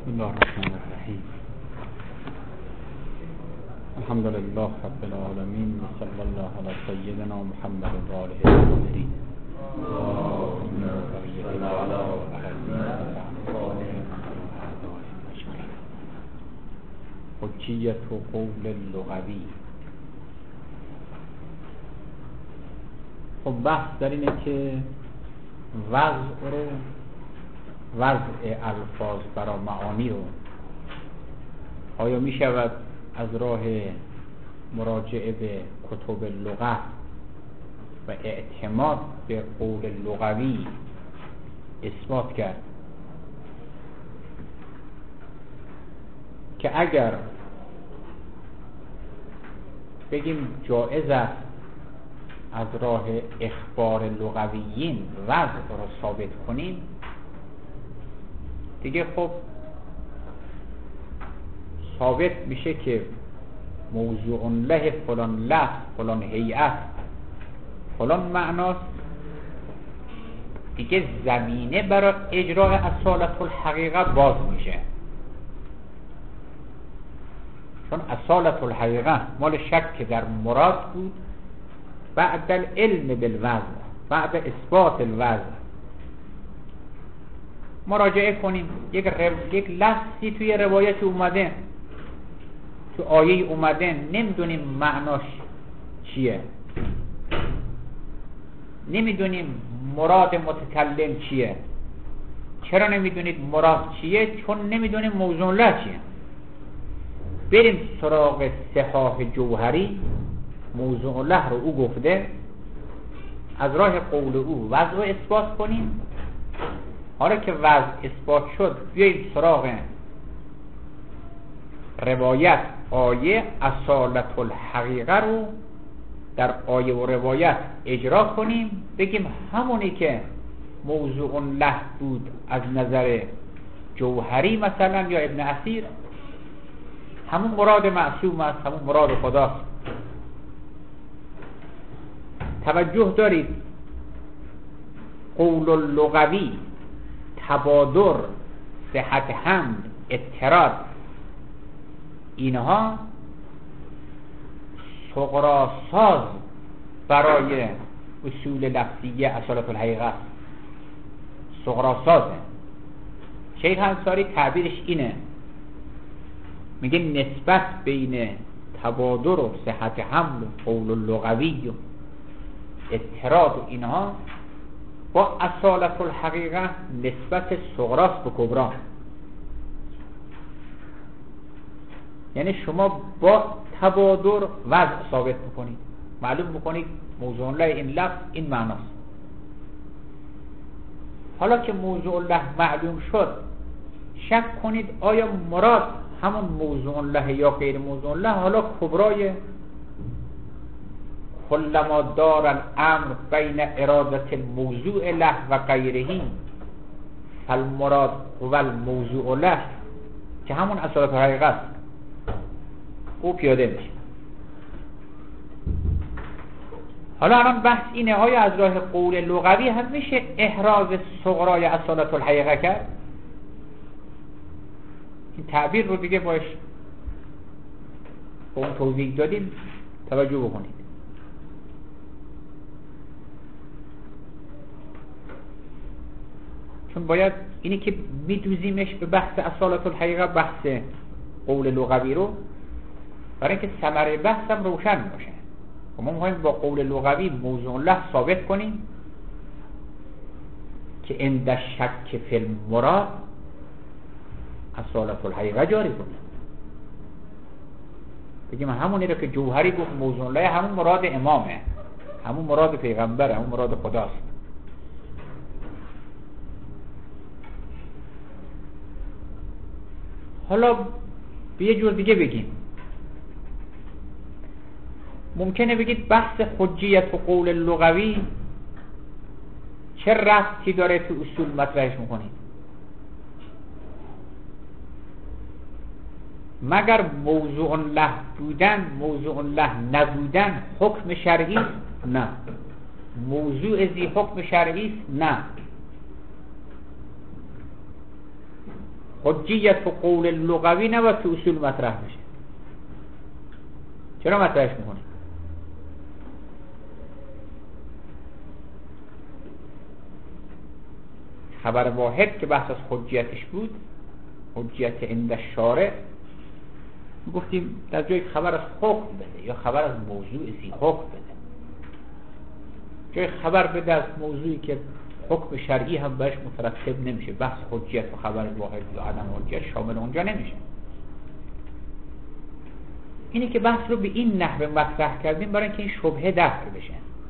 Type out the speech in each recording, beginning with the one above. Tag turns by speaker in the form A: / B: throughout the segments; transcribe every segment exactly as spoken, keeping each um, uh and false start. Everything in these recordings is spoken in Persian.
A: بسم الله الرحمن الرحیم. الحمد لله رب العالمین و صلی الله علی سیدنا محمد و آله الطاهرین. حجیت و قول لغوی. خب بحث در اینه که وضع رو وضع الفاظ برای معانی رو آیا می شود از راه مراجعه به کتب لغت و اعتماد به قول لغوی اثبات کرد که اگر بگیم جایز است از راه اخبار لغویین وضع رو ثابت کنیم، دیگه خب ثابت میشه که موضوع له فلان لفظ فلان هیئت فلان معناست، دیگه زمینه برای اجراء اصالت الحقیقه باز میشه. چون اصالت الحقیقه مال شک در مراد بود بعد العلم بالوضع، بعد اثبات الوضع. مراجعه کنیم یک رو... یک لفظی توی روایت اومده، تو آیه اومده، نمیدونیم معناش چیه، نمیدونیم مراد متکلم چیه. چرا نمیدونید مراد چیه؟ چون نمیدونیم موضوع له چیه. بریم سراغ صحاح جوهری، موضوع له رو او گفته، از راه قول او وضع اثبات کنیم. حالا که وضع اثبات شد بیاییم سراغ روایت آیه، اصالت الحقیقه رو در آیه و روایت اجرا کنیم، بگیم همونی که موضوع له بود از نظر جوهری مثلا یا ابن اثیر، همون مراد معصوم است، همون مراد خداست. توجه دارید قول اللغوی، تبادر، صحت حمل، اضطراد، اینها ثغراساز برای اصول لفظیه اصالت الحقیقه است. ثغراسازه. شیخ انصاری تعبیرش اینه، میگه نسبت بین تبادر و صحت حمل و قول اللغوی و اضطراد و اینها با اصالت الحقیقه نسبت صغراست به کبرا. یعنی شما با تبادر وضع ثابت میکنید، معلوم میکنید موضوع له این لفظ این معناست. حالا که موضوع له معلوم شد، شک کنید آیا مراد همون موضوع له یا غیر موضوع له. حالا کبرای کلما دار الامر بین ارادت الموضوع له و غیره فالمراد هو الموضوع له، که همون اصالت الحقیقه است، او پیاده میشه. حالا الان بحث اینه آیا از راه قول لغوی هم میشه احراز صغرای اصالت الحقیقه کرد؟ این تعبیر رو دیگه باش با اون توضیح دادیم، توجه بکنید. چون باید اینی که میدوزیمش به بحث اصالت الحقیقه، بحث قول لغوی رو، برای اینکه ثمره بحث هم روشن باشه. و ما میخوایم با قول لغوی موضوع له ثابت کنیم که عند شک فی المراد اصالت الحقیقه جاری کنه. بگیم همونی رو که جوهری گفت موضوع له همون مراد امامه، همون مراد پیغمبره، همون مراد خداست. حالا به یه جور دیگه بگیم، ممکنه بگید بحث حجیت و قول لغوی چه ربطی داره تو اصول مطرحش میکنید؟ مگر موضوع له بودن موضوع له نبودن حکم شرعی؟ نه. موضوع ذی حکم شرعی؟ نه. حجیت و قول لغوی نباید تو اصول مطرح بشه. چرا مطرحش میکنه؟ خبر واحد که بحث از حجیتش بود، حجیت عند الشارع، گفتیم در جای خبر از حکم بده یا خبر از موضوع زی حکم بده، جای خبر بده از موضوعی که حکم شرعی هم بهش مترتب نمیشه، بحث حجیت و خبر واحد یا عدم حجیت شامل اونجا نمیشه. اینه که بحث رو به این نحو مطرح کردیم برای اینکه این شبهه دفع بشه.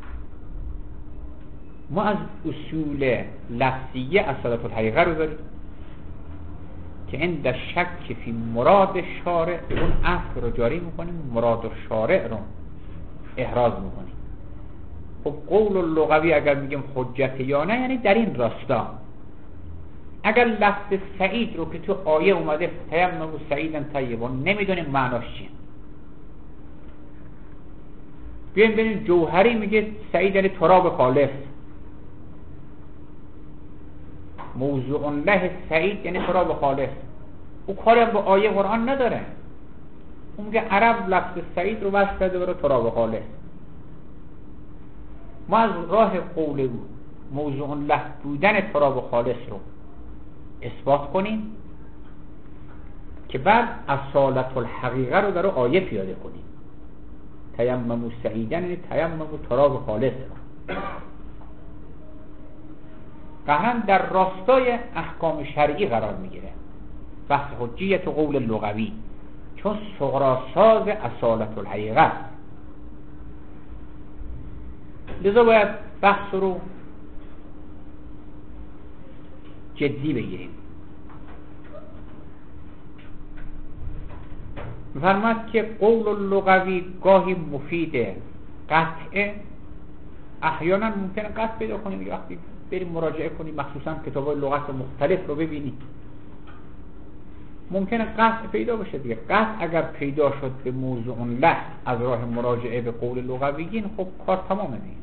A: ما از اصول لفظیه اصالت الحقیقه رو داریم که عند شک فی مراد شارع اون اصل رو جاری میکنیم، مراد شارع رو احراز میکنیم. خب قول لغوی اگر میگیم حجت یا نه، یعنی در این راستا اگر لفظ سعید رو که تو آیه اومده تیمموا سعیدا طیبا نمیدونیم معناش چیه، بیایم ببینیم جوهری میگه سعید یعنی تراب خالص، موضوع له سعید یعنی تراب خالص، او کاری هم با آیه قرآن نداره. اون میگه عرب لفظ سعید رو وصف کرده برای تراب خالص. ما از راه قول او موضوع له بودن تراب خالص رو اثبات کنیم که بعد اصالت الحقیقه رو در آیه پیاده کنیم. تیمموا سعیدا یعنی تیمموا تراب خالص رو قهرن در راستای احکام شرعی قرار میگیره بحث حجیت و قول لغوی، چون صغراساز اصالت الحقیقه است. لذا باید بحث رو جدی بگیریم. فرماد که قول لغوی گاهی مفیده، قطعه احیانا ممکنه قطع پیدا کنیم. وقتی بریم مراجعه کنیم مخصوصا کتاب‌های لغت مختلف رو ببینیم ممکنه قطع پیدا بشه دیگه. قطع اگر پیدا شد به موضوع له از راه مراجعه به قول لغویین، خب کار تمامه دیگه.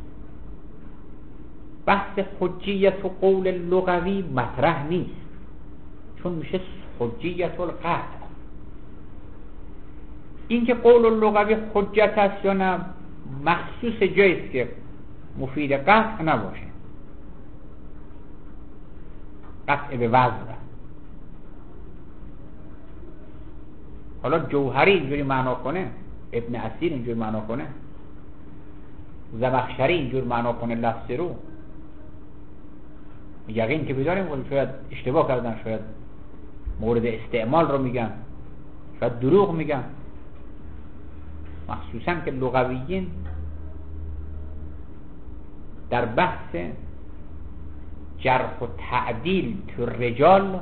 A: بحث حجیت و قول لغوی مطرح نیست، چون میشه حجیت القطع. این که قول لغوی حجت است یا نه مخصوص جاییست که مفید قطع نباشه، قطع به وزن. حالا جوهری اینجوری معنا کنه، ابن اسیر اینجوری معنا کنه، زمخشری اینجور معنا کنه لفظ رو، یقین که بداریم ولی شاید اشتباه کردن، شاید مورد استعمال رو میگن، شاید دروغ میگن. مخصوصا که لغویین در بحث جرح و تعدیل تو رجال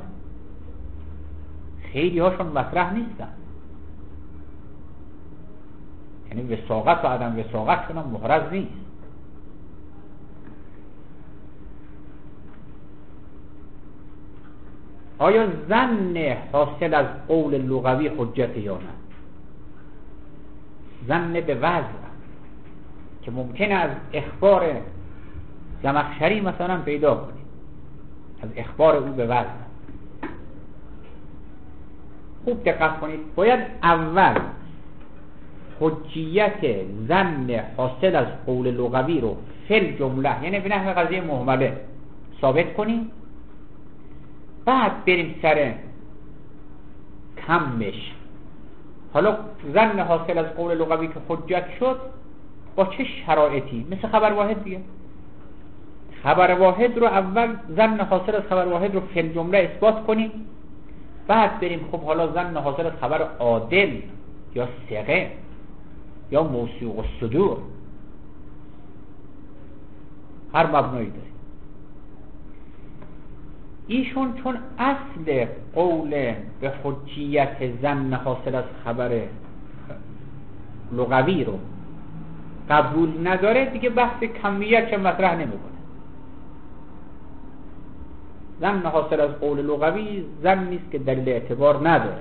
A: خیلی هاشون مطرح نیستن، یعنی وثاقت و عدم وثاقت شون محرز نیست. آیا ظن حاصل از قول لغوی حجت یا نه؟ ظن به وزن که ممکنه از اخبار زمخشری مثلا پیدا کنید، از اخبار او به وزن. خوب دقت کنید، باید اول حجیت ظن حاصل از قول لغوی رو فل جمله، یعنی به نحو قضیه مهمله ثابت کنیم، بعد بریم سر کمش. حالا ظن حاصل از قول لغوی که حجت شد با چه شرایطی؟ مثل خبر واحد دیگه. خبر واحد رو اول ظن حاصل از خبر واحد رو فی الجمله اثبات کنیم، بعد بریم خب حالا ظن حاصل از خبر عادل یا ثقه یا موثوق الصدور، هر مبنایی داره. ایشون چون اصل قول به حجیت ظن حاصل از خبر لغوی رو قبول نداره، دیگه بحث کمیت چه مطرح نمیکنه. ظن حاصل از قول لغوی ظن نیست که دلیل اعتبار نداره.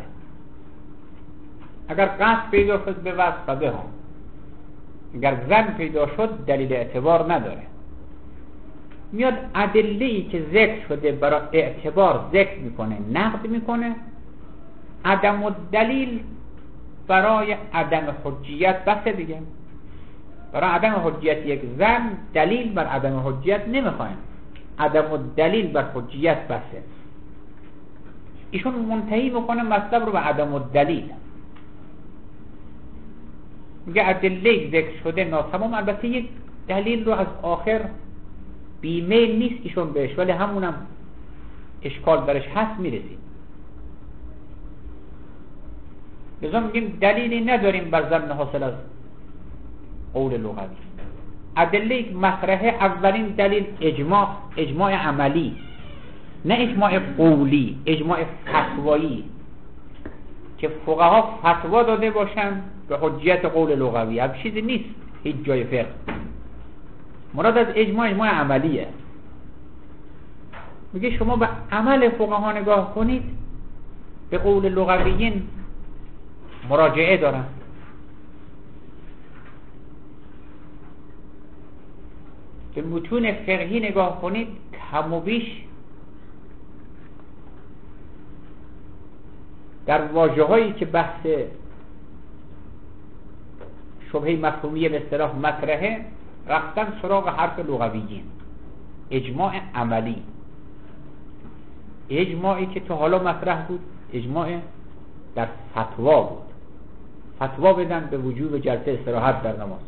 A: اگر قصد پیدا شد به وصف به هم، اگر ظن پیدا شد دلیل اعتبار نداره. میاد ادله‌ای که ذکر شده برای اعتبار ذکر میکنه، نقد میکنه. عدم الدلیل برای عدم حجیت بسه دیگه. برای عدم حجیت یک زن دلیل بر عدم حجیت نمیخوایم، عدم الدلیل بر حجیت بسه. ایشون منتهی میکنه مطلب رو به عدم الدلیل، میگه ادله ذکر شده ناتمام. البته یک دلیل رو از آخر بیمیل نیست ایشون بهش، ولی همونم اشکال درش هست میرسید. لذا میگیم دلیلی نداریم بر ظن حاصل از قول لغوی. ادله مطرحه، اولین دلیل اجماع، اجماع عملی، نه اجماع قولی، اجماع فتوایی که فقها فتوا داده باشن به حجیت قول لغوی. هم چیزی نیست هیچ جای فقه. مراد از اجماع اجماع عملیه. میگه شما به عمل فقها نگاه کنید، به قول لغویین مراجعه دارن. به متون فقهی نگاه کنید، کم و بیش در واژه‌هایی که بحث شبهه مفهومی به اصطلاح مطرحه رفتن سراغ حرف لغویین. اجماع عملی، اجماعی که تا حالا مطرح بود اجماع در فتوا بود. فتوا بدن به وجوب جلسه استراحت در نماز.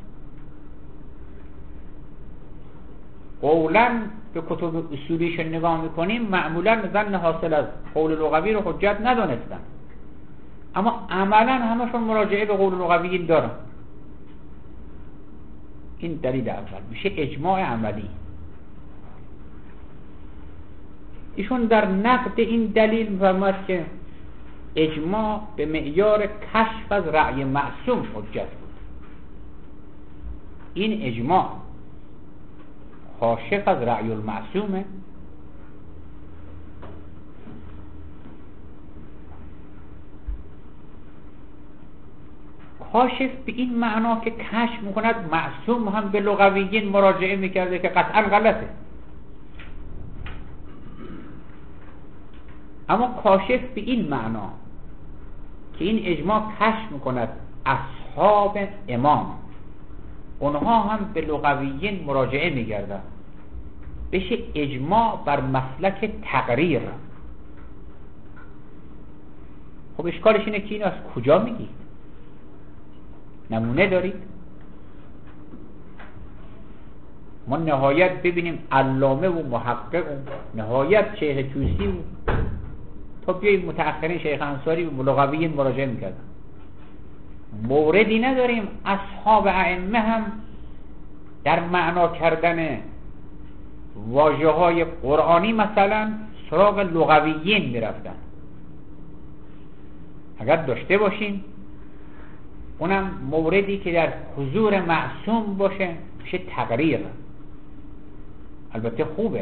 A: قولا به کتب اصولیش نگاه میکنیم، معمولا ظن حاصل از قول لغوی رو حجت ندانستن، اما عملا همشون مراجعه به قول لغوی دارن. این دلیل اول میشه اجماع عملی. ایشون در نقد این دلیل می‌فرماید که اجماع به معیار کشف از رأی معصوم حجت بود. این اجماع کاشف از رأی المعصومه. کاشف به این معنا که کشف میکند. معصوم هم به لغویین مراجعه میکرده که قطعا غلطه، اما کاشف به این معنا که این اجماع کشف میکند اصحاب امام، اونها هم به لغویین مراجعه میگردن، بشه اجماع بر مسلک تقریر. خب اشکالش اینه که اینو از کجا میگید؟ نمونه دارید؟ ما نهایت ببینیم علامه و محقق و نهایت شیخ توسی و تا بیاییم متأخرین شیخ انصاری و لغویین مراجعه میکردن. موردی نداریم اصحاب ائمه هم در معنا کردن واژه های قرآنی مثلا سراغ لغویین میرفتن. اگر داشته باشین اونم موردی که در حضور معصوم باشه میشه تقریر. البته خوبه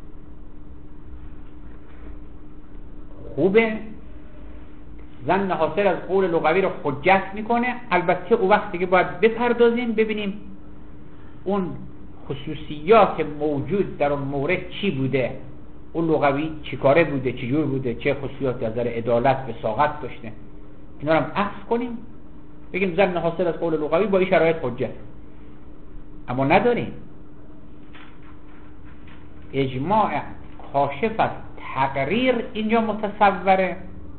A: خوبه ظن حاصل از قول لغوی رو حجت میکنه. البته او وقتی که باید بپردازیم ببینیم اون خصوصیات موجود در اون مورد چی بوده، اون لغوی چی کاره بوده، چی جور بوده، چه خصوصیاتی از نظر عدالت وساقت داشته، اینا رو هم اخذ کنیم بگیم ظن حاصل از قول لغوی با این شرایط حجت. اما نداریم. اجماع کاشف از تقریر اینجا متصوره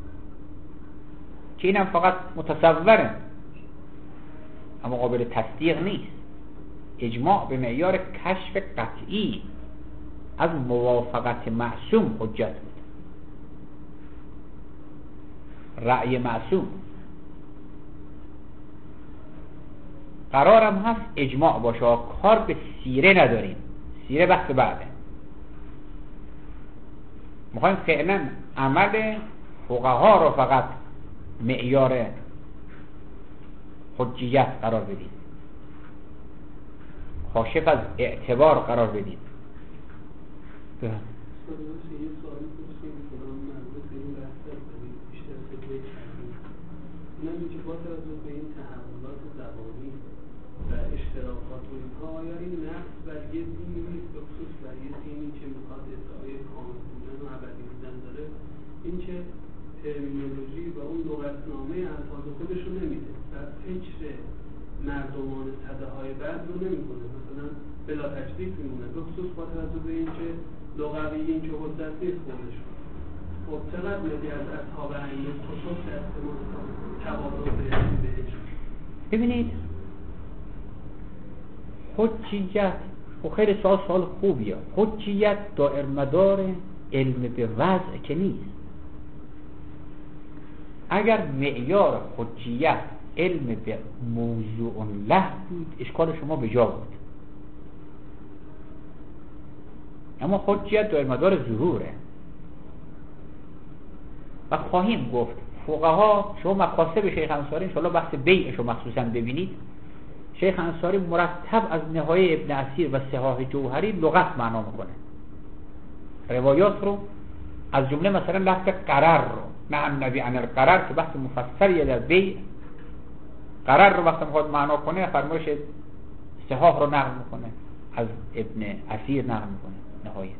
A: که اینم فقط متصوره اما قابل تصدیق نیست. اجماع به معیار کشف قطعی از موافقت معصوم حجت بود. رأی معصوم قرارم هست اجماع باشه. کار به سیره نداریم، سیره بحث بعده. میخوایم فعلا عمل فقها رو فقط معیار حجیت قرار بدیم، کاشف از اعتبار قرار بدیم.
B: و اشتراکات و اینها آیا این نقص بر یه دینی نیست به خصوص بر یه این که ترمینولوژی و اون لغتنامه الفاظ خودش رو نمیده و فکر مردمان سده های بعد رو نمیکنه، مثلا بلا تشریف میمونه، به خصوص با توجه به این که لغوی این که حجت نیست خودشون. خب چقدر میدی از اصحاب ائمه کتب دستمون توابع بهش؟
A: ببینید حجیت و خیلی سوال سوال خوبیه. حجیت دائر مدار علم به وضع که نیست. اگر معیار حجیت علم به موضوع له بود اشکال شما به جا بود، اما حجیت دائر مدار ظهوره و خواهیم گفت فقها. شما مقاصد شیخ انصاری انشاءالله بحث بیعش رو مخصوصا ببینید. شیخ انصاری مرتب از نهایه ابن اثیر و صحاح جوهری لغت معنا میکنه روایات رو، از جمله مثلا لفظ قرار رو، نه النبی عن القرار که بحث مفصلیه در بیع. قرار رو وقتی میخواد معنا کنه فرمایش صحاح رو نقل میکنه، از ابن اثیر نقل میکنه نهایه.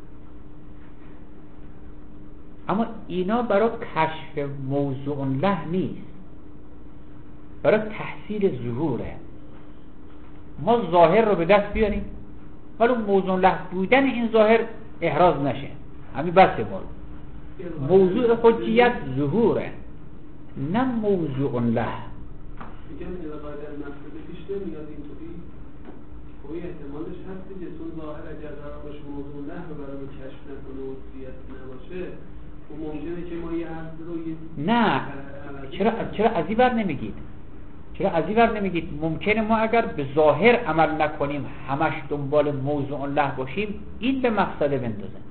A: اما اینا برای کشف موضوع له نیست، برای تحصیل ظهوره. ما ظاهر رو به دست بیاریم ولی موضوع له بودن این ظاهر احراز نشه، همین بسه. ما موضوع حجیت ظهوره نه موضوع له.
B: میگم این قاعده مقصود پیش نمیاد اینطوری. خب احتمالش هست که چون ظاهر اگر قرار باشه موضوع له رو برای کشف نکنه و حجیت نباشه و ممکنه که ما یه حرف رو یه
A: نه. چرا چرا از این ور نمیگید؟ چرا از این ور نمیگید ممکنه ما اگر به ظاهر عمل نکنیم همش دنبال موضوع له باشیم این به مقصد بندازه.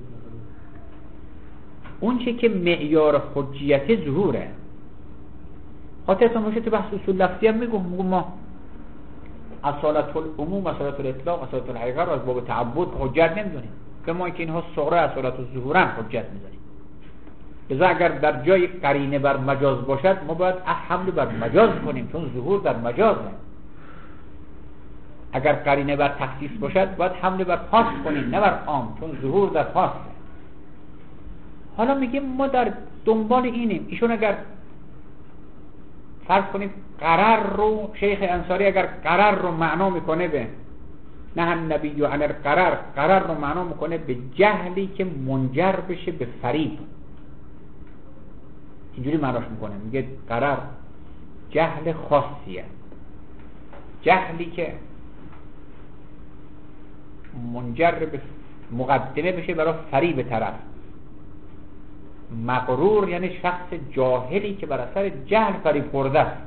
A: اون چه که معیار حجیت ظهوره. خاطرتون باشه تو بحث اصول لفظی هم میگم ما اصالت العموم، اصالت الاطلاق، اصالت الحقیقه رو از باب تعبد حجت نمیدونیم، به ما اینکه اینها صغرا اصالت الظهورن حجت میدونیم. لذا اگر در جای قرینه بر مجاز باشد ما باید حمل بر مجاز کنیم، چون ظهور در مجازه. اگر قرینه بر تخصیص باشد باید حمل بر خاص کنیم نه بر عام، چون ظهور در خاصه. حالا میگیم ما در دنبال اینیم. ایشون اگر فرض کنید قرار رو، شیخ انصاری اگر قرار رو معنا میکنه به نه النبی عن القرار، قرار رو معنا میکنه به جهلی که منجر بشه به فریب، اینجوری معناش میکنه. میگه قرار جهل خاصیه، جهلی که منجر به مقدمه بشه برای فریب طرف. مغرور یعنی شخص جاهلی که بر اثر جهل فریب خورده است.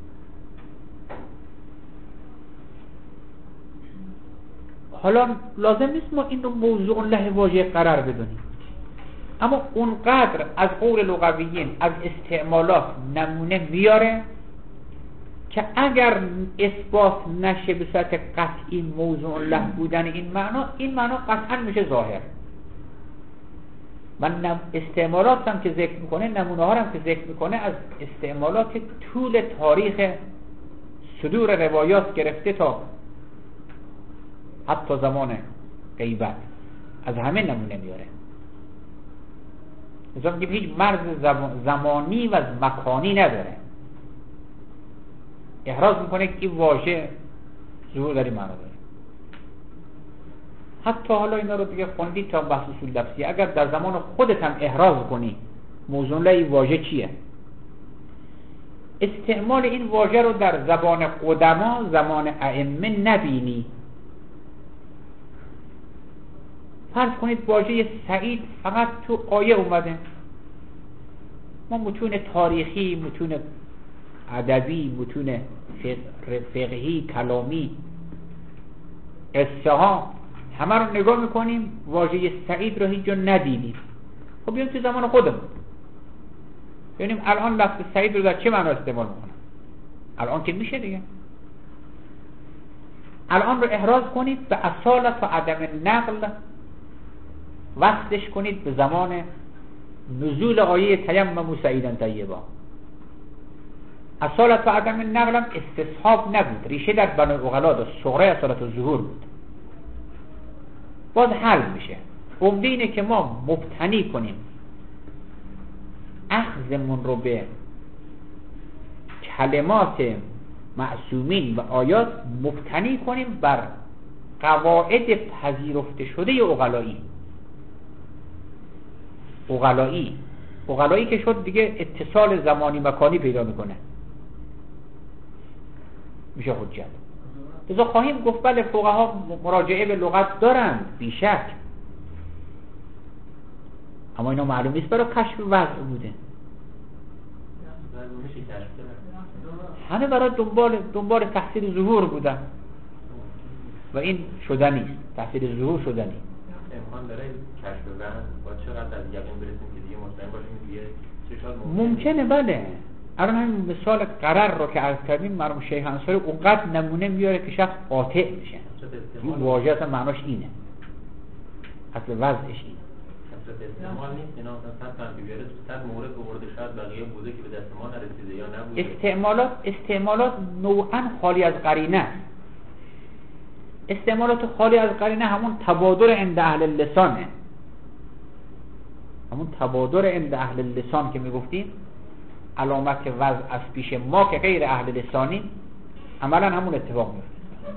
A: حالا لازم نیست ما این رو موضوع له واژه قرار بدونیم، اما اونقدر از قول لغویین از استعمالات نمونه میاره که اگر اثبات نشه به صورت قطعی موضوع له بودن این معنا، این معنا قطعا میشه ظاهر. من استعمالات هم که ذکر میکنه، نمونه ها هم که ذکر میکنه از استعمالات طول تاریخ صدور روایات گرفته تا حتی زمان غیبت، از همه نمونه میاره. مثلا میگیم هیچ مرز زمانی و مکانی نداره، احراز میکنه که این واژه ظهور داری معنا داره. حتی حالا اینا رو دیگه خوندید تا بحث اصول لفظی، اگر در زمان خودت هم احراز کنی موضوع له این واژه چیه، استعمال این واژه رو در زبان قدما، زمان ائمه نبینی. فرض کنید واژه سعید فقط تو آیه اومده، ما متون تاریخی، متون ادبی، متون فقهی، کلامی، قصه ها همه رو نگاه میکنیم، واژه سعید رو هیچ جا ندیدیم. خب بیایم تو زمان خودمون ببینیم الان لفظ سعید رو در چه معنا استعمال میکنن. الان که میشه دیگه، الان رو احراز کنید به اصالت و عدم نقل، وصلش کنید به زمان نزول آیه تیمموا سعیدا طیبا. اصالت و عدم نقل هم استصحاب نبود، ریشه در بنی عقلا داشت، صغرای اصالت و ظهور بود. باز حل میشه. عمده اینه که ما مبتنی کنیم اخذمون رو به کلمات معصومین و آیات مبتنی کنیم بر قواعد پذیرفته شده عقلایی. عقلایی عقلایی که شد دیگه اتصال زمانی مکانی پیدا میکنه، میشه حجت. لذا خواهیم گفت بله فقها مراجعه به لغت دارند بیشک، اما اینا معلوم نیست برای کشف وضع بوده، همه برای دنبال دنبال تحصیل ظهور بودن و این شدنی، تحصیل ظهور شدنی.
C: امکان داره کشف وضع با چقدر از یقین برسیم که دیگه مطمئن باشیم دیگه چه شاد
A: ممکنه؟ بله. الان همین مثال قرار رو که عرض کردیم مرحوم شیخ انصاری اونقدر نمونه میاره که شخص قاطع میشه. این واژه اصلا معناش اینه، اصل وضعش اینه.
C: استعمال نیست، اینا مثلا صد تا بیاره صد مورد آورده شاید بقیه بوده که به دست ما نرسیده یا نبوده.
A: استعمالات استعمالات نوعا خالی از قرینه است. استعمالات خالی از قرینه همون تبادر عند اهل لسانه، همون تبادر عند اهل لسان که میگفتیم علامت وضع از پیش ما که غیر اهل لسانی عملا همون اتفاق میفته.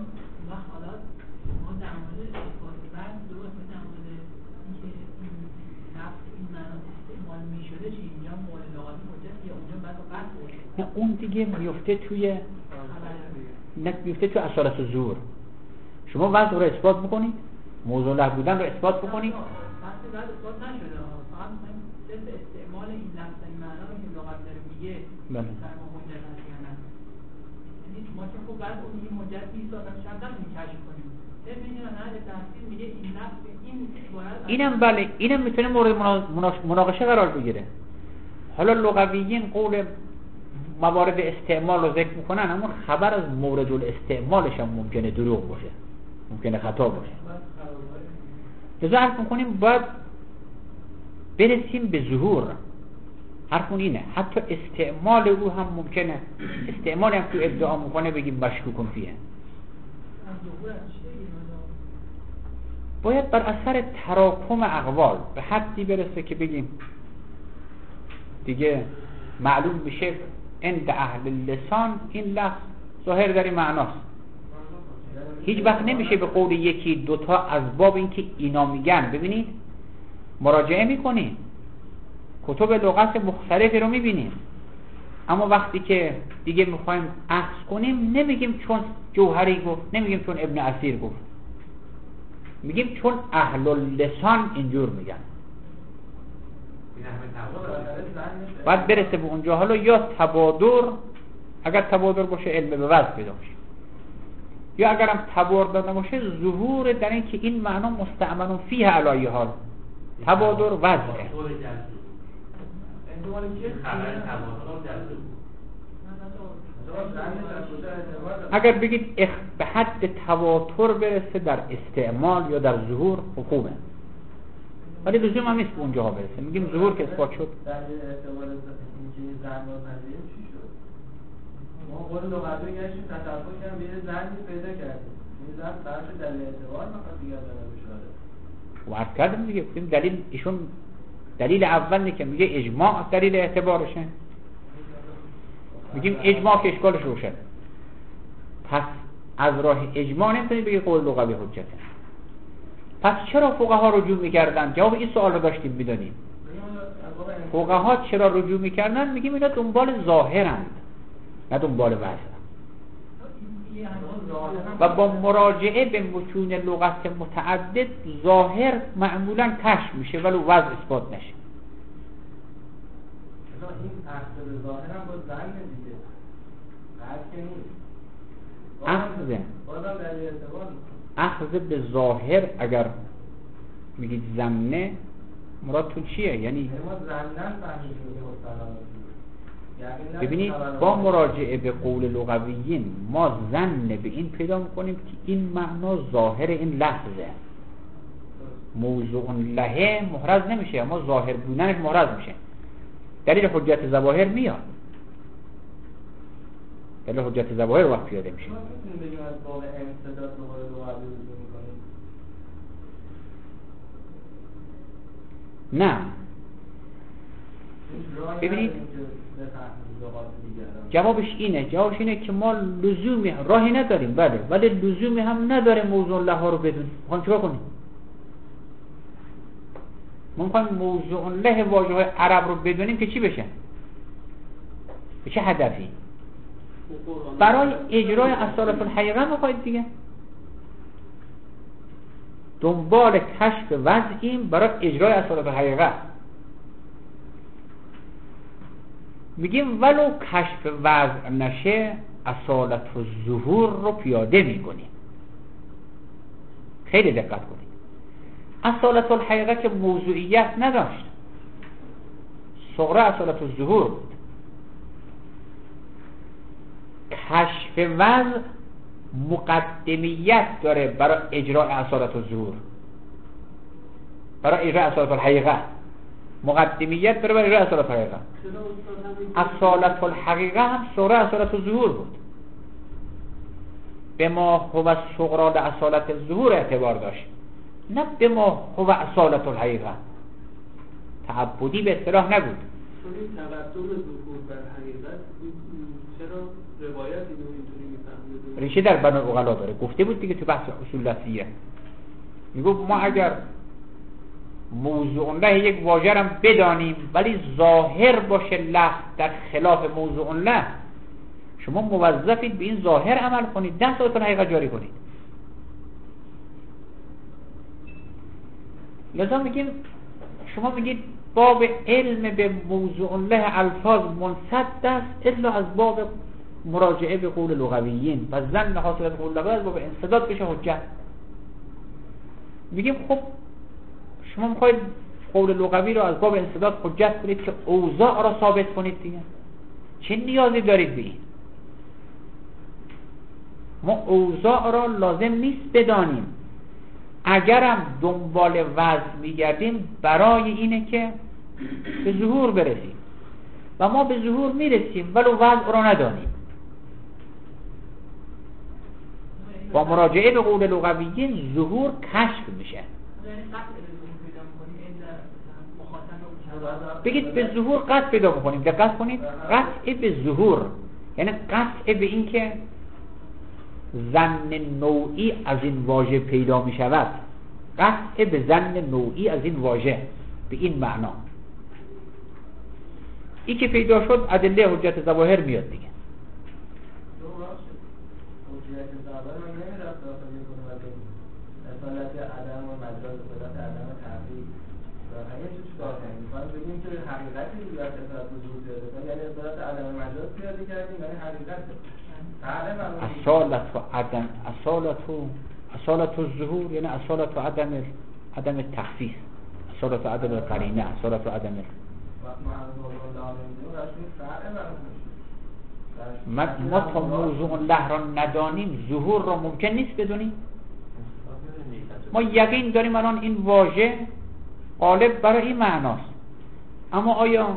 A: نه اون دیگه میفته توی نه میفته توی اصالت ظهور. شما وضع رو اثبات بکنید، موضوع له بودن رو اثبات بکنید.
D: وقتی بعد اثبات نشده فقط می‌خوایم صرف استعمال این لفظ این معنا رو که لغت داره میگه در ما حجت هست یا نه. یعنی ما که خب بعد اون این حجت بیست سال شاید نمی‌تونیم کشف کنیم. صرف این نه نه تحصیل میگه این لفظ این عبارت
A: اینم بله، اینم میتونه مورد مناقشه قرار بگیره. حالا لغویین قول موارد استعمال رو ذکر میکنن، اما خبر از مورد الاستعمالش هم ممکنه دروغ باشه، ممکنه خطا باشه. لذا حرف میکنیم باید برسیم به ظهور. حرفون اینه حتی استعمال او هم ممکنه، استعمال هم تو ادعا میکنه بگیم مشکوکن فیه. باید بر اثر تراکم اقوال به حدی برسه که بگیم دیگه معلوم بشه عند اهل لسان این لفظ ظاهر در این معناست. هیچ وقت نمیشه به قول یکی دوتا از باب این که اینا میگن. ببینید مراجعه میکنید کتب لغت مختلفی رو میبینیم، اما وقتی که دیگه میخوایم اخذ کنیم نمیگیم چون جوهری گفت، نمیگیم چون ابن اثیر گفت، میگیم چون اهل اللسان اینجور میگن. باید برسه به اونجا. حالا یا تبادر، اگر تبادر باشه علم به وضع پیدا میشه، یا اگر هم تبادر نباشه ظهور در این که این معنا مستعمل فیه علایه حال تبادر وضعه. اگر بگید اخ به حد تواتر برسه در استعمال یا در ظهور خوبه، ولی لزوم هم نیست به اونجاها برسه. میگیم ظهور که اثبات شد.
E: در اعتبار اینجوری زن و پذیریم چی شد؟ ما قول لغوی گشتیم تطبق کردیم یه زنی پیدا کردیم، این زن برش در اعتبار میخواد دیگه داره بشاره.
A: و عرض کردم دیگه گفتیم دلیل ایشون دلیل اول نه که میگه اجماع دلیل اعتبارشه، میگیم اجماع که اشکالش روشن. پس از راه اجماع نمیتونید بگید قول لغوی حجته. پس چرا فقها رجوع میکردن؟ جواب این سوال رو داشتیم میدادیم. فقها چرا رجوع میکردن؟ میگیم اینا دنبال ظاهرند نه دنبال وضع، و با مراجعه به متون لغت متعدد ظاهر معمولا کشف میشه ولی وضع اثبات نشه.
E: این اخذ به ظاهر هم با زن دیگه قرد که نیست.
A: اخذ
E: بازم در اعتبار
A: اخذ به ظاهر اگر میگید زمنه مراد تو چیه؟ یعنی ببینید با مراجعه به قول لغویین ما ظن به این پیدا میکنیم که این معنا ظاهر این لفظه، موضوع لهه محرز نمیشه اما ظاهر بودنش محرز میشه. دلیل حجت ظواهر میاد، دلیل حجت ظواهر وقت پیاده میشه.
E: ما میتونیم بگیم از باب امتداد به قول لغوی رجوع میکنیم؟
A: نه ببینید جوابش اینه جوابش اینه که ما لزومی راهی نداریم، بله، ولی لزومی هم نداره موضوع له ها رو بدونیم. میخوایم چیکار کنیم؟ ما میخوایم موضوع له واژه های عرب رو بدونیم که چی بشه؟ به چه هدفی؟ برای اجرای اصالت الحقیقه میخواید دیگه. دنبال کشف وضعیم برای اجرای اصالت الحقیقه. میگیم ولو کشف وضع نشه اصالت الظهور رو پیاده میکنیم. خیلی دقت کنید. اصالت الحقیقه که موضوعیت نداشت، صغرا اصالت الظهور بود. کشف وضع مقدمیت داره برای اجرای اصالت الظهور، برای اجرای اصالت الحقیقه مقدمیت داره برای اجرای اصالت الحقیقه. اصالت الحقیقه هم صغرا اصالت الظهور بود، به ما هو صغرا اصالت الظهور اعتبار داشت، نه به ما هو اصالت الحقیقه. تعبدی به اصطلاح نبود.
B: این تقدم ظهور بر حقیقت چرا روایت اینو اینطوری میفهمید؟
A: ریشه در بنو العقلا داره. گفته بود دیگه تو بحث اصول لفظیه، میگفت ما اگر موضوع له یک واژه رو بدانیم ولی ظاهر باشه لفظ در خلاف موضوع له، شما موظفید به این ظاهر عمل کنید، ده ساعت حقیقت جاری کنید. لذا میگیم شما میگید باب علم به موضوع له الفاظ منصد است الا از باب مراجعه به قول لغویین و ظن حاصل قول لغوی از باب انسداد بشه حجت. میگیم خب شما میخواید قول لغوی رو از باب انسداد حجت کنید که اوضاع را ثابت کنید دیگه، چه نیازی دارید به این؟ ما اوضاع را لازم نیست بدانیم، اگرم دنبال وضع میگردیم برای اینه که به ظهور برسیم و ما به ظهور میرسیم ولو وضع را ندانیم. با مراجعه به قول لغویین ظهور کشف میشه. بگید به ظهور قطع پیدا بکنیم. دقت کنید، قطع به ظهور یعنی قطع به این که ظن نوعی از این واژه پیدا می شود. قطع به ظن نوعی از این واژه به این معنا. این که پیدا شد ادله حجت ظواهر میاد دیگه.
E: حجت ظواهر من نمیرفت داخل میکنه ولی اصالت عدم و مجاز اصالت عدم تحقیق و همه چیز کار کنیم. میخوایم بگیم که حقیقتی دیگه از اصالت وجود داره، یعنی اصالت عدم مجاز پیاده کردیم یعنی حقیقته.
A: اصالت و عدم اصالت و اصالت و ظهور یعنی اصالت و عدم عدم تخصیص، اصالت و عدم قرینه، اصالت و عدم ما ما تا موضوع له را ندانیم ظهور را ممکن نیست بدونیم. ما یقین داریم الان این واژه غالب برای این معناست، اما آیا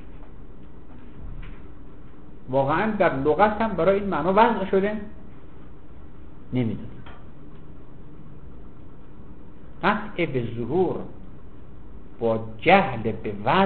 A: واقعا در لغت هم برای این معنا وضع شده؟ نمیدونیم. قطع به ظهور با جهل به وضع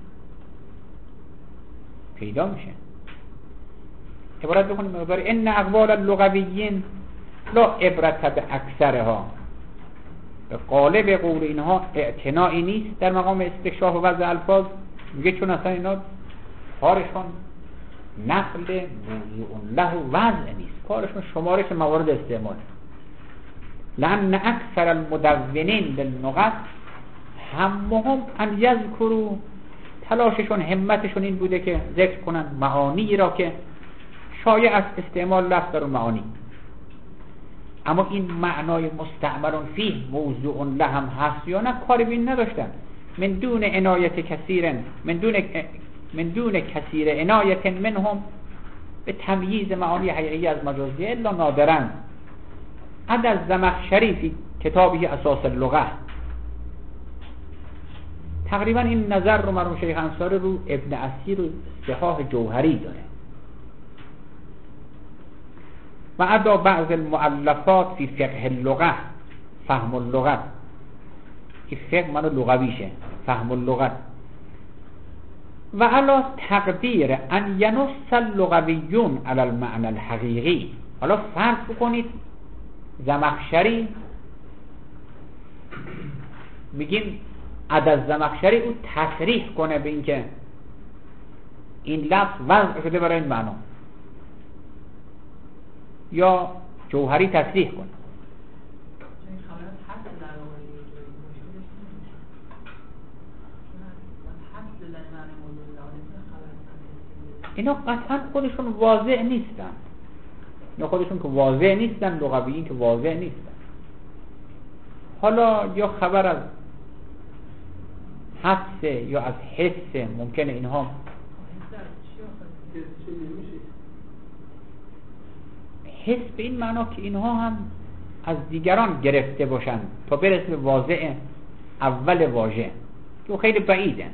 A: پیدا میشه. عبارت بکنیم برای ان اقوال اللغویین لا عبرت به اکثرها، به قالب قول اینها اعتنائی نیست در مقام استکشاف و وضع الفاظ. میگه چون اصلا اینا کارشون نقل موضوع له و وضع نیست، کارشون شمارش موارد استعمال. لأن اکثر المدونین للنقط همهم ان یذکروا، تلاششون همتشون این بوده که ذکر کنن معانی را که شایع است استعمال لفظ در معانی، اما این معنای مستعمل فیه موضوع له هم هست یا نه کاری بین نداشتن. من دون عنایت کثیر من دون من دون کثیر عنایت منهم به تمییز معانی حقیقی از مجازی الا نادرن. عد از زمخشری فی کتابی اساس اللغه، تقریبا این نظر رو مرحوم شیخ انصاری رو ابن اسیر و صحاح جوهری داره. و ادا بعض المؤلفات فی فقه اللغه، فهم اللغه، که فقه منو لغویشه، فهم اللغه. و علا تقدیر ان ینص اللغویون علی المعنى الحقیقی. حالا فرض بکنید زمخشری، میگیم عدد زمخشری او تصریح کنه به اینکه این لفظ وضع شده برای این معنا، یا جوهری تصریح کنه. اینا قطعا خودشون واضح نیستن، اینا خودشون که واضح نیستن، لغویین که واضح نیستن. حالا یا خبر از حدس یا از حس ممکنه اینها حس به این معنا که اینها هم از دیگران گرفته باشن تا برسه به واضع اول واژه که خیلی بعیده،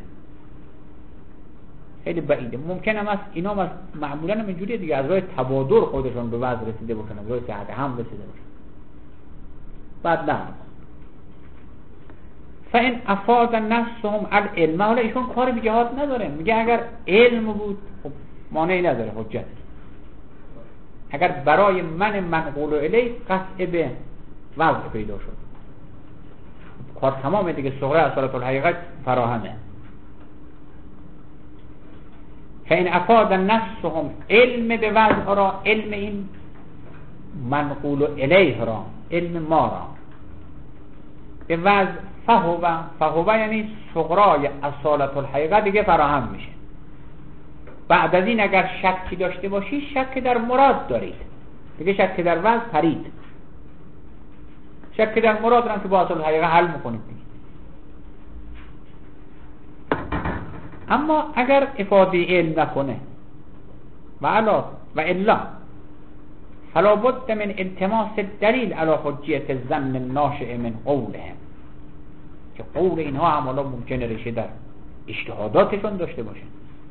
A: خیلی بعیده. ممکنه هم از اینا هم معمولا هم اینجوریه دیگه، از راه تبادر خودشون به وضع رسیده باشن، از راه صحت هم رسیده باشن. بعد نه فإن افاد نفسهم العلم، حالا ایشون کار به جهاد نداره، میگه اگر علم بود خب مانعی نداره، حجت. اگر برای من منقول الیه قطع به وضع پیدا شد، کار تمامه دیگه، صغرى اصالت الحقیقت فراهمه. فإن افاد نفسهم، علم به وضع را، علم این منقول الیه را، علم ما را به وضع فهو، فهو یعنی صغرای اصالت الحقیقت دیگه فراهم میشه. بعد از این اگر شکی داشته باشی، شک در مراد دارید دیگه، شک در وضع پرید، شک در مراد را که با اصالت الحقیقت حل میکنید دیگه. اما اگر افاده علم نکنه و علا و الا فلا بد من التماس الدلیل علی حجیت الظن الناشئ من قولهم، که قول اینها هم حالا ممکنه ریشه در اجتهاداتشون داشته باشه.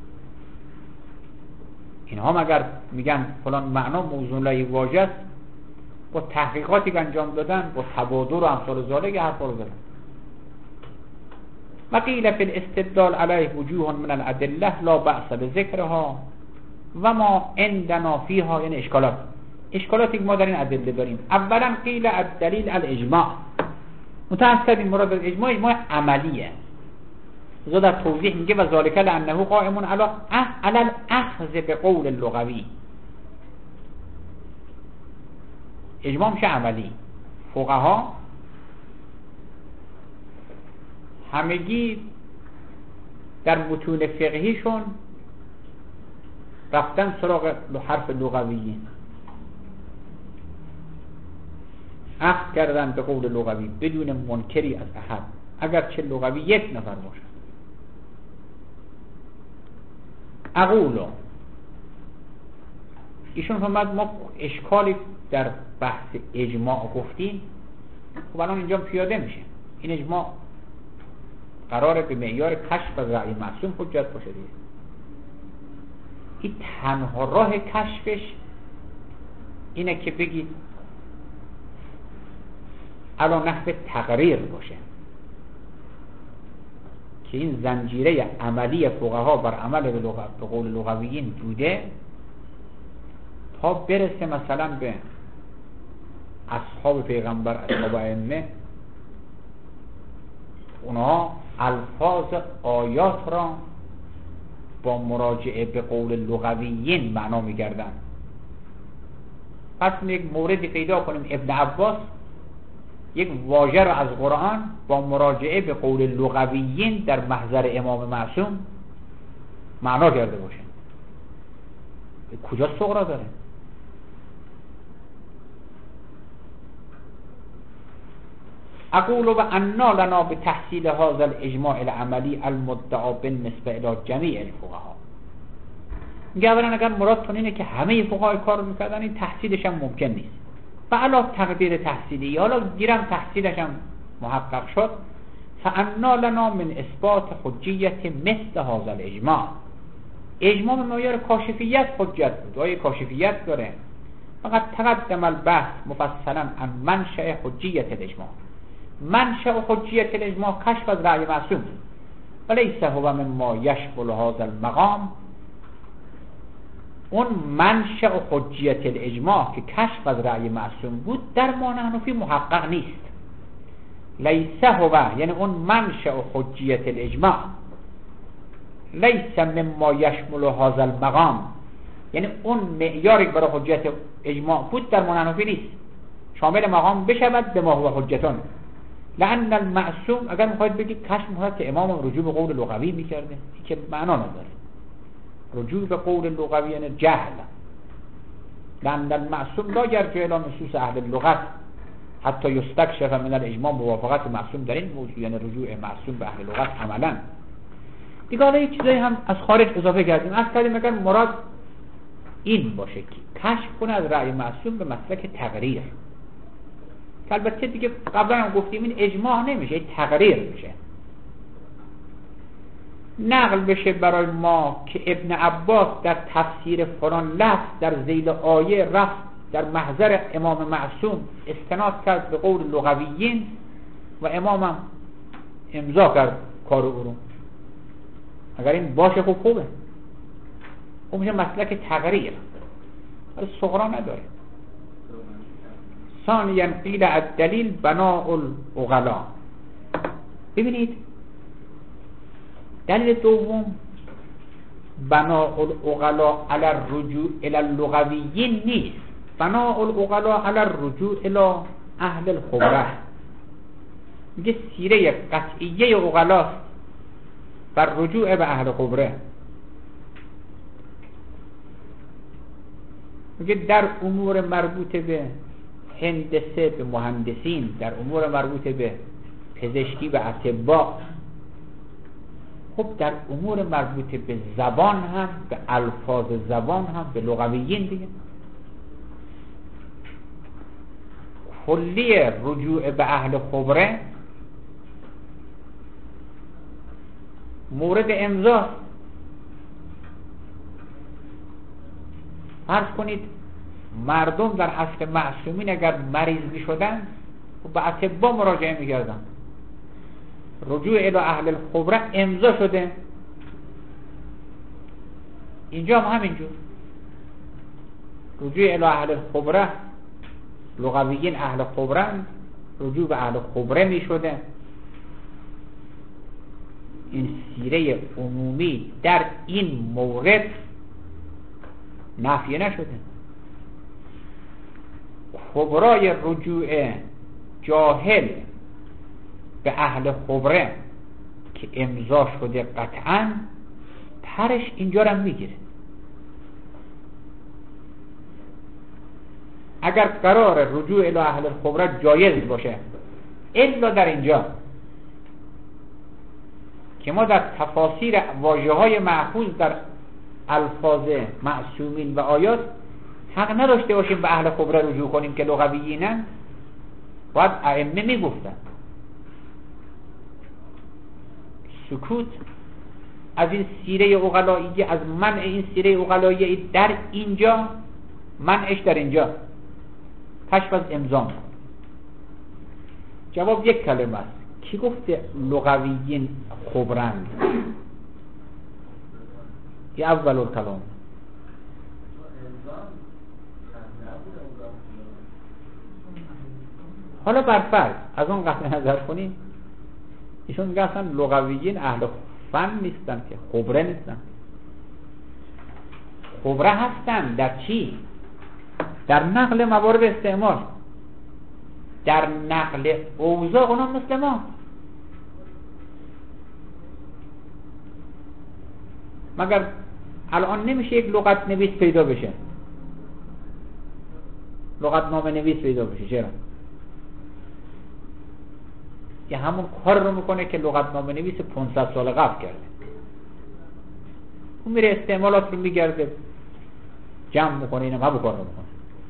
A: اینها مگر میگن فلان معنا موضوع لای واژه است، با تحقیقاتی که انجام دادن، با تبادر و امثال ذالک حرفا رو زدن. و قیل فی الاستدلال علیه وجوه من الادله لا بأس بذکرها و ما عندنا فیها، یعنی اشکالات اشکالاتی که ما در این ادله داریم. اولا قیل الدلیل الاجماع، متأسف این مراد از اجماع اجماع عملیه. زود در توضیح میگه و ذالک لانه قائم علی علی الاخذ بقول اللغوی، اجماع میشه عملی. فقها همگی در متون فقهیشون رفتن سراغ حرف لغوی، اخذ کردن به قول لغوی بدون منکری از احد، اگر چه لغوی یک نفر باشد. اقولو ایشون فرمود ما اشکالی در بحث اجماع گفتیم، خب الان اینجا پیاده میشه. این اجماع قراره به معیار کشف از رأی معصوم حجت باشه دیگه. این تنها راه کشفش اینه که بگید علا نحو تقریر باشه، که این زنجیره عملی فقها بر عمل به قول لغویین بوده تا برسه مثلا به اصحاب پیغمبر، اصحاب ائمه، اونها الفاظ آیات را با مراجعه به قول لغویین معنا می‌گردن. پس یک موردی پیدا کنیم ابن عباس یک واژه را از قرآن با مراجعه به قول لغویین در محضر امام معصوم معنا کرده باشه. کجا صغرا داره؟ اقول و انا لنا به تحصیل هذا الاجماع العملی المدعا بالنسبه الى جمیع الفقهاء. میگه اولا اگر مرادتون اینه که همه فقها کار میکردن، این تحصیلش هم ممکن نیست. و علا تقدیر تحصیلی، حالا گیرم تحصیلش هم محقق شد، فانا لنا من اثبات حجیت مثل هذا الاجماع. اجماع به معیار کاشفیت حجت بود، آیه کاشفیت داره. فقط تقدم البحث مفصلا عن منشأ حجیت الاجماع. منشأ حجیت الاجماع کشف از رأی معصوم، ولیس هو مما یشمل هذا المقام، اون منشأ و حجیت الاجماع که کشف از رأی معصوم بود در ما حنفی محقق نیست. لیس هو یعنی اون منشأ و حجیت الاجماع، لیس مما یشمل هذا المقام یعنی اون معیاری که برای حجیت اجماع بود در ما حنفی نیست، شامل مقام بشود به ما هو حجتون. لأن المعصوم اگر میخواید بگید کشف میخواید که امام رجوع به قول لغوی میکرده، این که معنا نداره. رجوع به قول لغوی یعنی جهل. لأن المعصوم لا یرجع الی نصوص اهل اللغت حتی یستکشف من الاجماع موافقت معصوم در این موضوع، یعنی رجوع معصوم به اهل لغت عملا. دیگه حالا یک چیزایی هم از خارج اضافه کردیم. از کردیم اگر مراد این باشه که کشف کنه از رأی معصوم به مسلک تقریر، که البته دیگه قبلا هم گفتیم این اجماع نمیشه، این تقریر میشه، نقل بشه برای ما که ابن عباس در تفسیر فلان لفظ در ذیل آیه رفت در محضر امام معصوم استناد کرد به قول لغویین و امام هم امضا کرد کار او رو. اگر این باشه خوب خوبه، اون میشه مسلک تقریر، ولی صغرا نداره. ثانیاً قیل الدلیل بناء العقلاء. ببینید دلیل دوم بناء العقلاء علی الرجوع الی اللغویین نیست، بناء العقلاء علی الرجوع الی اهل الخبره. میگه سیره قطعیه عقلاست بر رجوع به اهل خبره. میگه در امور مربوط به هندسه به مهندسین، در امور مربوط به پزشکی به اطباء، خب در امور مربوط به زبان هم به الفاظ زبان هم به لغویین دیگه. کلی رجوع به اهل خبره مورد امضا. فرض کنید مردم در عصر معصومین اگر مریض می شدن به اطباء مراجعه می کردن، رجوع الی اهل الخبره امضا شده. اینجا هم همینجور رجوع الی اهل الخبره، لغویین اهل خبره، رجوع به اهل خبره می شده. این سیره عمومی در این مورد نفی نشده. خبرای رجوع جاهل به اهل خبره که امضا شده قطعا پرش اینجا رو میگیره. اگر قرار رجوع الی اهل الخبره جایز باشه الا در اینجا که ما در تفاسیر واژه‌های مأخوذ در الفاظ معصومین و آیات حق نداشته باشیم به اهل خبره رجوع کنیم که لغویینن، باید ائمه میگفتن سکوت از این سیره عقلایی، از منع این سیره عقلایی در اینجا، منعش در اینجا، کشف از امضا. جواب یک کلمه است. کی گفته لغویین خبرند؟ این اول الکلام. حالا برفرض از اون قطع نظر کنیم، ایشون میگه اصلا لغویین اهل فن نیستن که خبره نیستن. خبره هستن در چی؟ در نقل موارد استعمال، در نقل اوضاع اونا مثل ما. مگر الان نمیشه یک لغت نویس پیدا بشه، لغت نامه نویس پیدا بشه؟ چرا؟ که همون کار رو میکنه که لغت نامه نویس پانصد سال قبل کرده. اون میره استعمالات رو میگرده جمع میکنه، اینم همون کار رو میکنه.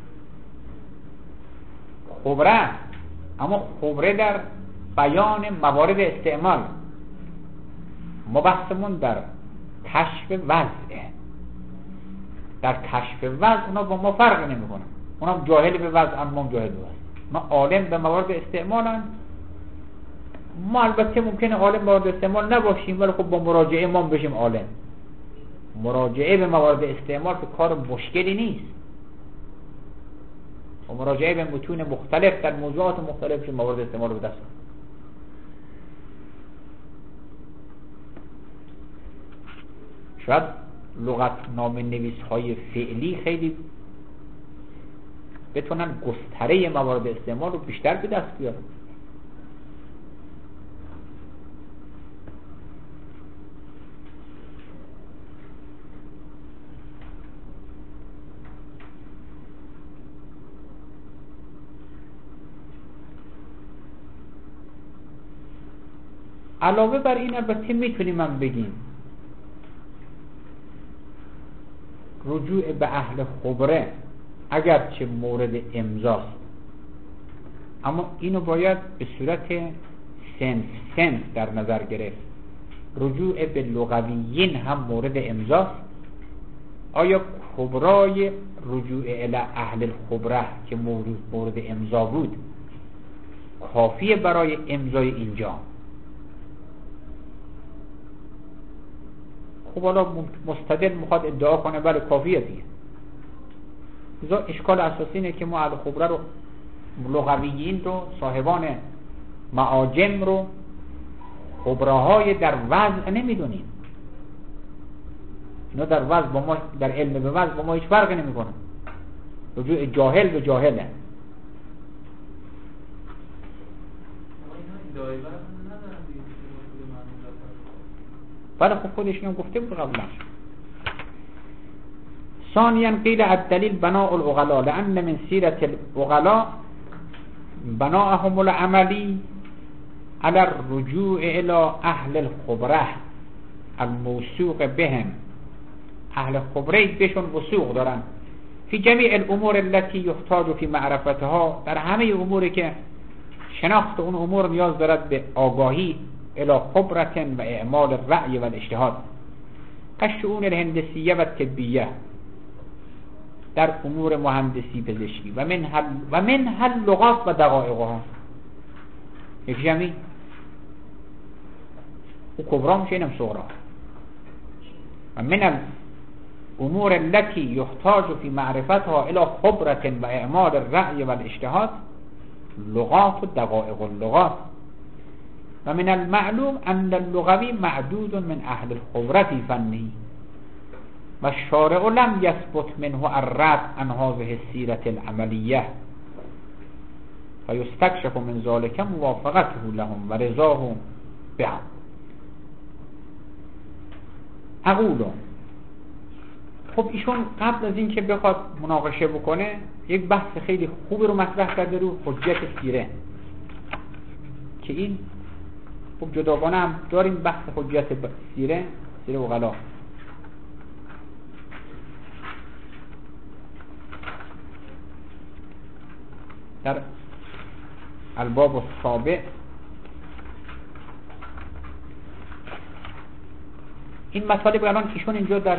A: خبره، اما خبره در بیان موارد استعمال. ما بحثمون در کشف وضعه. در کشف وضع اونا با ما فرق نمیکنن، اونا جاهل به وضع، ما جاهل به وضع. ما عالم به موارد استعمالن، ما البته ممکنه عالم موارد استعمال نباشیم، ولی خب با مراجعه ما بشیم عالم. مراجعه به موارد استعمال که کار مشکلی نیست، و مراجعه به متون مختلف در موضوعات مختلف که موارد استعمال رو به دست کنیم. شاید لغتنامه نویس های فعلی خیلی بتونن گستره موارد استعمال رو بیشتر به دست بیارن. علاوه بر این البته میتونیم هم بگیم رجوع به اهل خبره اگرچه مورد امضاست، اما اینو باید به صورت سنف سنف در نظر گرفت. رجوع به لغویین هم مورد امضاست. آیا کبرای رجوع الی اهل الخبره که مورد مورد امضا بود کافیه برای امضای اینجا؟ خب حالا مستدل میخواد ادعا کنه بله کافیه دیگه. لذا اشکال اساسی اینه که ما اهل خبره رو، لغویین رو، صاحبان معاجم رو خبراهای در وضع نمیدونیم. اینا در وضع با ما، در علم به وضع با ما هیچ فرقی نمیکنه. رجوع جاهل به جاهله. بله خب خودشون هم گفته بود قبلا. ثانیا قیل الدلیل بناء العقلاء لان من سیرة العقلاء بناءهم العملی على الرجوع الى اهل الخبره الموثوق بهم. اهل خبره بهشون وثوق دارن فی جمیع الامور التي یحتاج فی معرفتها، در همه اموری که شناخت اون امور نیاز دارد به آگاهی، الى خبرة و اعمال الرأی و الاجتهاد، کشؤون الهندسیه و طبیه، در امور مهندسی پزشکی و من حل و من حل لغات و دقایقها. یک جمعی او کبرا میشه، اینم صغرا. و من الامور التي يحتاج في معرفتها الى خبرة و اعمال الرأی و الاجتهاد لغات و دقایق اللغات. و من المعلوم ان اللغوی معدود من اهل الخبرة في فنه و الشارع لم يثبت منه الرد عن هذه السيرة العملية فيستكشف من ذلك موافقته لهم و رضاه بهم. اقول خب ایشون قبل از این که بخواد مناقشه بکنه یک بحث خیلی خوبی رو مطرح کرده رو حجت سیره، که این خب جداگانه هم داریم بحث حجت سیره، سیره عقلا. در الباب السابع این مطالب الان ایشون اینجا در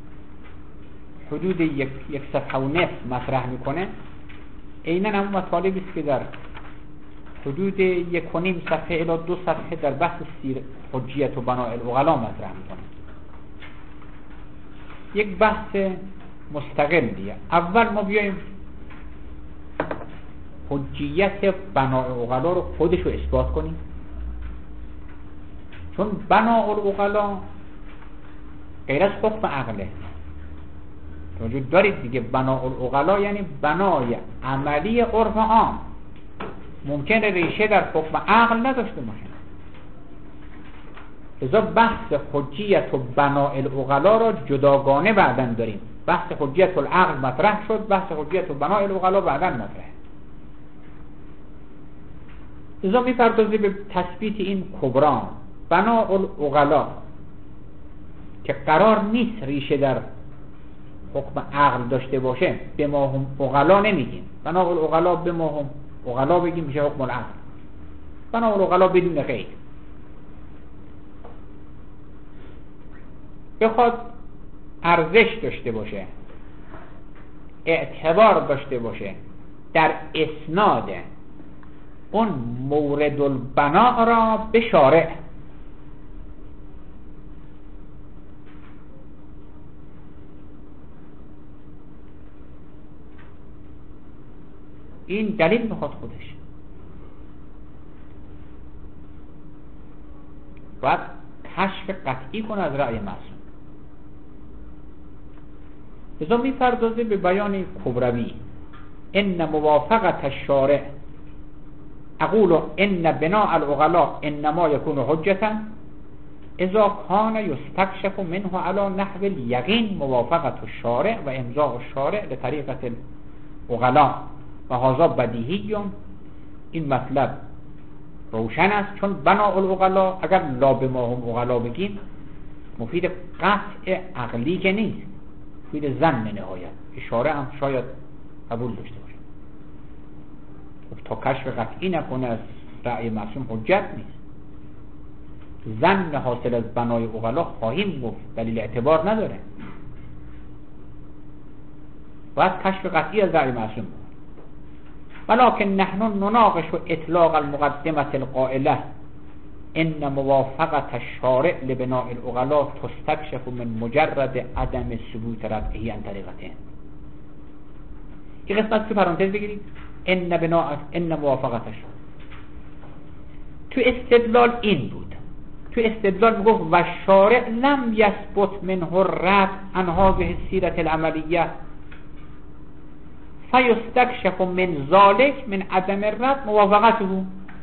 A: حدود یک, یک صفحه و نصف مطرح میکنه. عیناً هم مطالبی است که در حدود یک و نیم صفحه الی دو صفحه در بحث سیر حجیت و بناء العقلا مطرح میکنه. یک بحث مستقلیه. اول ما بیایم حجیت بناء العقلا رو خودش رو اثبات کنیم، چون بناء العقلا غیر از حکم عقله. وجود دارید دیگه، بناء العقلا یعنی بنای عملی عرف عام، ممکنه ریشه در حکم عقل نداشته باشه. لذا بحث حجیت و بناء العقلا را جداگانه بعدن داریم. بحث حجیت العقل مطرح شد، بحث حجیت و بناء العقلا بعدن مطرح. لذا میپردازیم به تثبیت این کبران. بناء العقلا که قرار نیست ریشه در حکم عقل داشته باشه، به ما هم عقلا نمیگیم. بناء العقلا به ما هم عقلا بگیم میشه حکم العقل. بناء العقلا بدون قید. بخواد ارزش داشته باشه، اعتبار داشته باشه در اسناد اون مورد البناء را به شارع، این دلیل میخواد خودش، باید کشف قطعی کنه از رأی معصوم. لذا میپردازه به بیان کبروی ان موافقت الشارع، اقول ان بناء العقلاء انما يكون حجة اذا كان يستكشف منه على نحو اليقين موافقت الشارع و امضاء الشارع لطریقة العقلاء و هذا بدیهی. این مطلب روشن است، چون بناء العقلاء اگر لا بما هم عقلاء بگیم مفید قطع عقلی که نیست، مفید ظن نهایت. اشاره هم شاید قبول داشته باشه. تا کشف قطعی نکنه از رأی معصوم حجت نیست. ظن حاصل از بنای عقلاء خواهیم گفت دلیل اعتبار نداره، باید کشف قطعی از رأی معصوم. ولكن نحن نناقش اطلاق المقدمة القائلة ان موافقة الشارع لبناء العقلاء تستكشف من مجرد عدم ثبوت رفعه عن طریقتين. این قسمت تو پرانتز بگیرید، ان بناء ان موافقتش تو استدلال این بود. تو استدلال میگفت و شارع لم یثبت منه الرد عن هذه السیرة العملیه فیستکشف من ذلك من عدم الرد موافقته.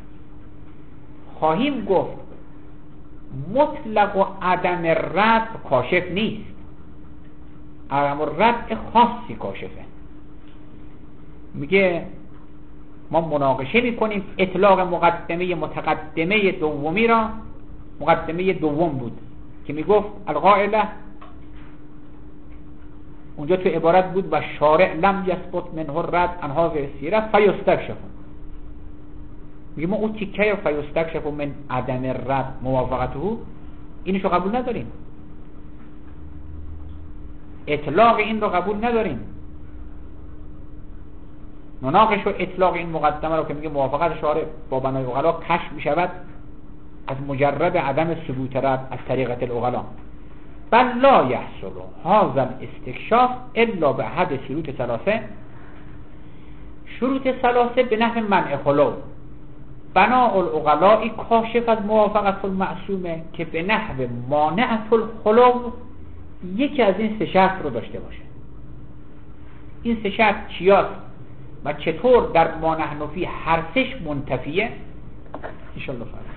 A: خواهیم گفت مطلق و عدم الرد کاشف نیست، عدم الرد خاصی کاشفه. میگه ما مناقشه میکنیم اطلاق مقدمه متقدمه دومی را، مقدمه دوم بود که میگفت القائله، اونجا تو عبارت بود و شارع لم یثبت منه الرد عن هذه السیره فیستکشف. میگه ما اون تیکه فیستکشف من عدم الرد موافقته اینشو قبول نداریم، اطلاق این رو قبول نداریم. نناقش و اطلاق این مقدمه رو که میگه موافقت شارع با بنای عقلاء کشف میشود از مجرد عدم ثبوت رد از طریقت العقلاء، بل لا یحصل هذا الاستکشاف الا به احد شروط ثلاثه. شروط ثلاثه به نحو منع خلو. بناء العقلاء کاشف از موافقت المعصومه که به نحو مانعت الخلو یکی از این سه شرط رو داشته باشه. این سه شرط چیاست و چطور در ما نحن فی هر سش منتفیه؟ ان شاء الله.